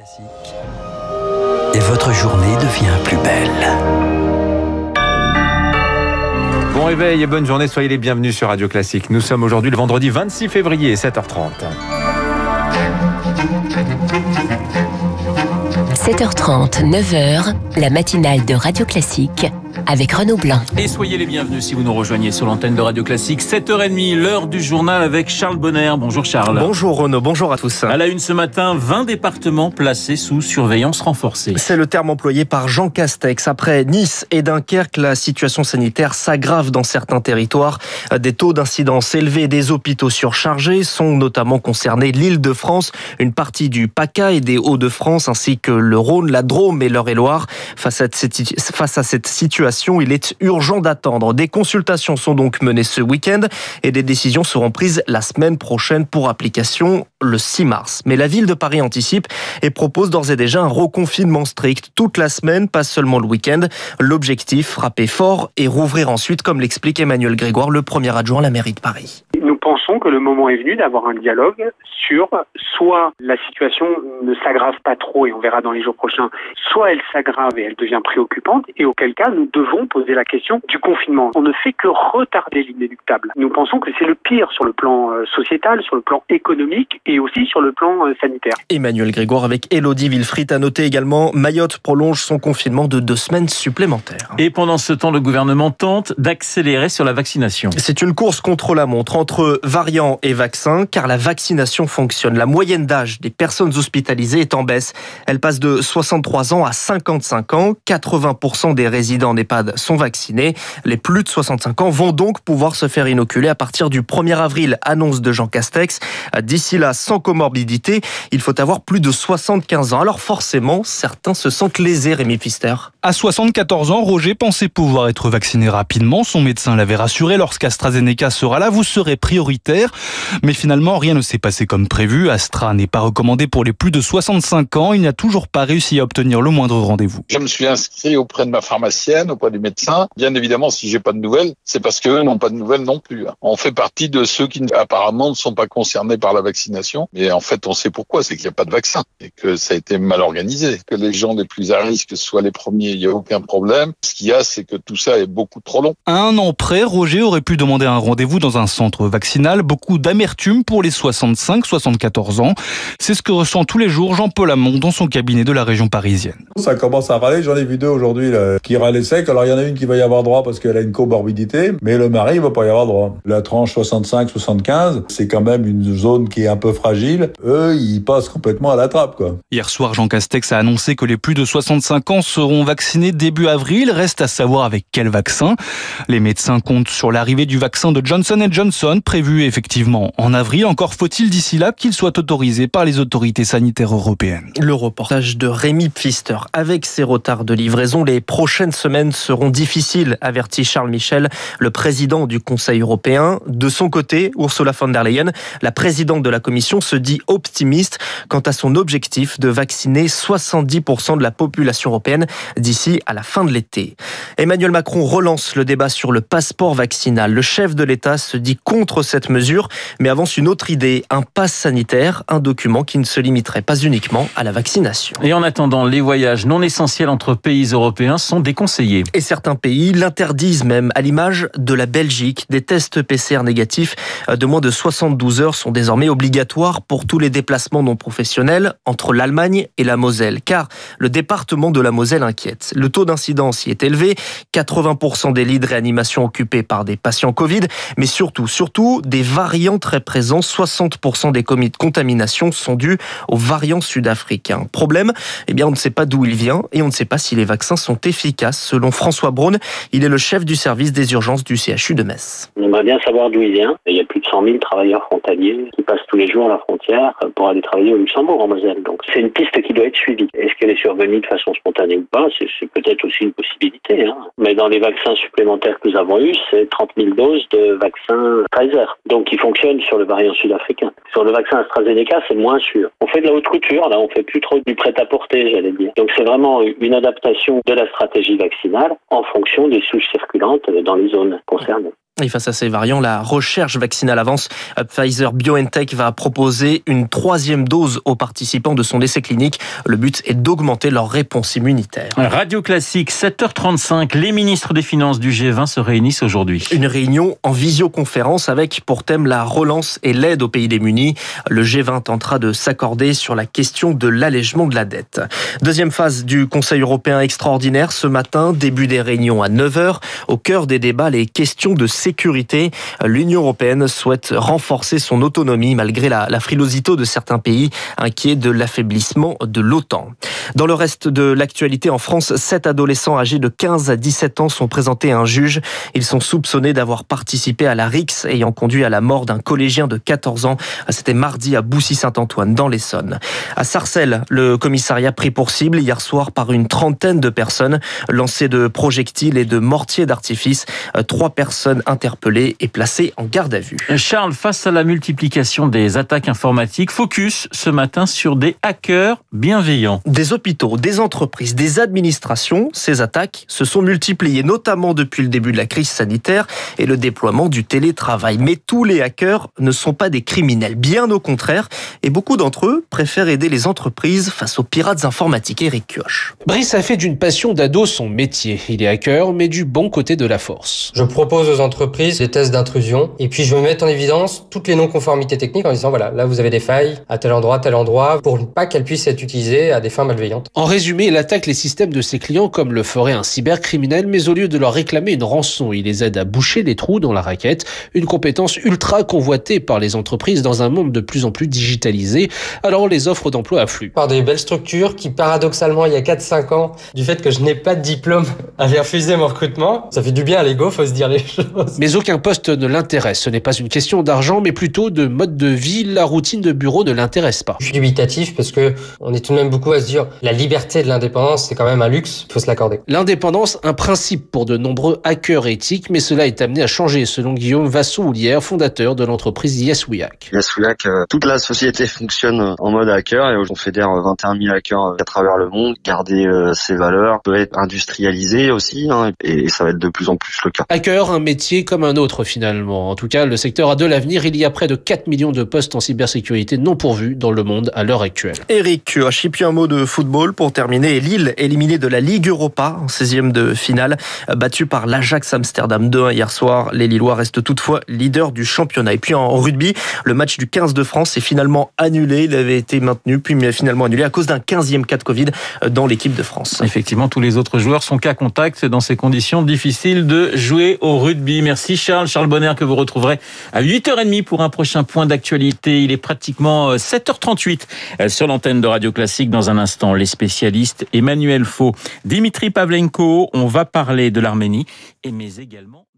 Classique. Et votre journée devient plus belle. Bon réveil et bonne journée, soyez les bienvenus sur Radio Classique. Nous sommes aujourd'hui le vendredi 26 février, 7h30. 7h30, 9h, la matinale de Radio Classique avec Renaud Blanc. Et soyez les bienvenus si vous nous rejoignez sur l'antenne de Radio Classique. 7h30, l'heure du journal avec Charles Bonner. Bonjour Charles. Bonjour Renaud, bonjour à tous. À la une ce matin, 20 départements placés sous surveillance renforcée. C'est le terme employé par Jean Castex. Après Nice et Dunkerque, la situation sanitaire s'aggrave dans certains territoires. Des taux d'incidence élevés et des hôpitaux surchargés sont notamment concernés l'Île-de-France, une partie du PACA et des Hauts-de-France, ainsi que le Rhône, la Drôme et l'Eure-et-Loire. Face à cette situation, il est urgent d'attendre. Des consultations sont donc menées ce week-end et des décisions seront prises la semaine prochaine pour application le 6 mars. Mais la ville de Paris anticipe et propose d'ores et déjà un reconfinement strict toute la semaine, pas seulement le week-end. L'objectif, frapper fort et rouvrir ensuite, comme l'explique Emmanuel Grégoire, le premier adjoint à la mairie de Paris. Nous pensons que le moment est venu d'avoir un dialogue sur soit la situation ne s'aggrave pas trop et on verra dans les jours prochains, soit elle s'aggrave et elle devient préoccupante et auquel cas nous devons poser la question du confinement. On ne fait que retarder l'inéluctable. Nous pensons que c'est le pire sur le plan sociétal, sur le plan économique et aussi sur le plan sanitaire. Emmanuel Grégoire avec Élodie Villefrit. À noter également, Mayotte prolonge son confinement de 2 semaines supplémentaires. Et pendant ce temps, le gouvernement tente d'accélérer sur la vaccination. C'est une course contre la montre entre variants et vaccins, car la vaccination fonctionne. La moyenne d'âge des personnes hospitalisées est en baisse. Elle passe de 63 ans à 55 ans. 80% des résidents d'EHPAD sont vaccinés. Les plus de 65 ans vont donc pouvoir se faire inoculer à partir du 1er avril, annonce de Jean Castex. D'ici là, sans comorbidité, il faut avoir plus de 75 ans. Alors forcément, certains se sentent lésés, Rémi Pfister. À 74 ans, Roger pensait pouvoir être vacciné rapidement. Son médecin l'avait rassuré, lorsqu'AstraZeneca sera là, vous serez prioritaire. Mais finalement, rien ne s'est passé comme prévu. Astra n'est pas recommandé pour les plus de 65 ans. Il n'a toujours pas réussi à obtenir le moindre rendez-vous. Je me suis inscrit auprès de ma pharmacienne, auprès du médecin. Bien évidemment, si j'ai pas de nouvelles, c'est parce qu'eux n'ont pas de nouvelles non plus. On fait partie de ceux qui apparemment ne sont pas concernés par la vaccination. Mais en fait, on sait pourquoi, c'est qu'il n'y a pas de vaccin et que ça a été mal organisé. Que les gens les plus à risque soient les premiers, il n'y a aucun problème. Ce qu'il y a, c'est que tout ça est beaucoup trop long. À 1 an près, Roger aurait pu demander un rendez-vous dans un centre vaccinal. Beaucoup d'amertume pour les 65-74 ans. C'est ce que ressent tous les jours Jean-Paul Hamon dans son cabinet de la région parisienne. Ça commence à râler, j'en ai vu 2 aujourd'hui là, qui râlaient sec. Alors il y en a une qui va y avoir droit parce qu'elle a une comorbidité, mais le mari il va pas y avoir droit. La tranche 65-75, c'est quand même une zone qui est un peu fragile. Eux, ils passent complètement à la trappe, quoi. Hier soir, Jean Castex a annoncé que les plus de 65 ans seront vaccinés début avril. Reste à savoir avec quel vaccin. Les médecins comptent sur l'arrivée du vaccin de Johnson & Johnson, prévu effectivement en avril. Encore faut-il d'ici là qu'il soit autorisé par les autorités sanitaires européennes. Le reportage de Rémi Pfister. Avec ces retards de livraison, les prochaines semaines seront difficiles, avertit Charles Michel, le président du Conseil européen. De son côté, Ursula von der Leyen, la présidente de la Commission, se dit optimiste quant à son objectif de vacciner 70% de la population européenne d'ici à la fin de l'été. Emmanuel Macron relance le débat sur le passeport vaccinal. Le chef de l'État se dit contre cette mesure, mais avance une autre idée, un pass sanitaire, un document qui ne se limiterait pas uniquement à la vaccination. Et en attendant, les voyages non essentiels entre pays européens sont déconseillés. Et certains pays l'interdisent même, à l'image de la Belgique. Des tests PCR négatifs de moins de 72 heures sont désormais obligatoires pour tous les déplacements non professionnels entre l'Allemagne et la Moselle. Car le département de la Moselle inquiète. Le taux d'incidence y est élevé, 80% des lits de réanimation occupés par des patients Covid, mais surtout des variants très présents. 60% des contaminations sont dues aux variants sud-africains. Problème, on ne sait pas d'où il vient et on ne sait pas si les vaccins sont efficaces. Selon François Braun, il est le chef du service des urgences du CHU de Metz. On aimerait bien savoir d'où il vient. Il y a plus de 100 000 travailleurs frontaliers qui passent tous les jours la frontière pour aller travailler au Luxembourg, en Moselle. Donc c'est une piste qui doit être suivie. Est-ce qu'elle est survenue de façon spontanée ou pas ? C'est peut-être aussi une possibilité. Mais dans les vaccins supplémentaires que nous avons eus, c'est 30 000 doses de vaccin Pfizer. Donc qui fonctionnent sur le variant sud-africain. Sur le vaccin AstraZeneca, c'est moins sûr. On fait de la haute couture, là, on fait plus trop du prêt-à-porter, j'allais dire. Donc c'est vraiment une adaptation de la stratégie vaccinale en fonction des souches circulantes dans les zones concernées. Et face à ces variants, la recherche vaccinale avance. Pfizer-BioNTech va proposer une 3e dose aux participants de son essai clinique. Le but est d'augmenter leur réponse immunitaire. Radio Classique, 7h35. Les ministres des Finances du G20 se réunissent aujourd'hui. Une réunion en visioconférence avec pour thème la relance et l'aide aux pays démunis. Le G20 tentera de s'accorder sur la question de l'allègement de la dette. Deuxième phase du Conseil européen extraordinaire ce matin. Début des réunions à 9h. Au cœur des débats, les questions de sécurité. L'Union européenne souhaite renforcer son autonomie malgré la frilosité de certains pays inquiets de l'affaiblissement de l'OTAN. Dans le reste de l'actualité en France, 7 adolescents âgés de 15 à 17 ans sont présentés à un juge. Ils sont soupçonnés d'avoir participé à la rixe ayant conduit à la mort d'un collégien de 14 ans. C'était mardi à Boussy-Saint-Antoine dans l'Essonne. À Sarcelles, le commissariat pris pour cible hier soir par une trentaine de personnes lancées de projectiles et de mortiers d'artifice. 3 personnes interpellées et placées en garde à vue. Charles, face à la multiplication des attaques informatiques, focus ce matin sur des hackers bienveillants. Des hôpitaux, des entreprises, des administrations, ces attaques se sont multipliées, notamment depuis le début de la crise sanitaire et le déploiement du télétravail. Mais tous les hackers ne sont pas des criminels, bien au contraire, et beaucoup d'entre eux préfèrent aider les entreprises face aux pirates informatiques. Éric Kioch. Brice a fait d'une passion d'ado son métier. Il est hacker, mais du bon côté de la force. Je propose aux entreprises des tests d'intrusion et puis je me mets en évidence toutes les non-conformités techniques en disant voilà, là vous avez des failles à tel endroit, pour ne pas qu'elles puissent être utilisées à des fins malveillantes. En résumé, il attaque les systèmes de ses clients comme le ferait un cybercriminel, mais au lieu de leur réclamer une rançon, il les aide à boucher les trous dans la raquette, une compétence ultra convoitée par les entreprises dans un monde de plus en plus digitalisé, alors les offres d'emploi affluent. Par des belles structures qui, paradoxalement, il y a 4-5 ans, du fait que je n'ai pas de diplôme, avaient refusé mon recrutement. Ça fait du bien à l'ego, faut se dire les choses. Mais aucun poste ne l'intéresse. Ce n'est pas une question d'argent, mais plutôt de mode de vie. La routine de bureau ne l'intéresse pas. Je suis dubitatif parce que on est tout de même beaucoup à se dire la liberté de l'indépendance, c'est quand même un luxe, il faut se l'accorder. L'indépendance, un principe pour de nombreux hackers éthiques, mais cela est amené à changer, selon Guillaume Vassou-Houlière, fondateur de l'entreprise Yes We Hack. Yes We Hack, toute la société fonctionne en mode hacker et on fédère 21 000 hackers à travers le monde. Garder ces valeurs peut être industrialisé aussi et ça va être de plus en plus le cas. Hacker, un métier comme un autre finalement. En tout cas, le secteur a de l'avenir. Il y a près de 4 millions de postes en cybersécurité non pourvus dans le monde à l'heure actuelle. Éric Kioch, et puis un mot de football pour terminer. Lille, éliminé de la Ligue Europa en 16e de finale, battu par l'Ajax Amsterdam 2-1 hier soir. Les Lillois restent toutefois leaders du championnat. Et puis en rugby, le match du 15 de France est finalement annulé. Il avait été maintenu, puis finalement annulé à cause d'un 15e cas de Covid dans l'équipe de France. Effectivement, tous les autres joueurs sont cas contact dans ces conditions difficiles de jouer au rugby. Merci Charles Bonner que vous retrouverez à 8h30 pour un prochain point d'actualité. Il est pratiquement 7h38 sur l'antenne de Radio Classique. Dans un instant, les spécialistes Emmanuel Faux, Dimitri Pavlenko. On va parler de l'Arménie, mais également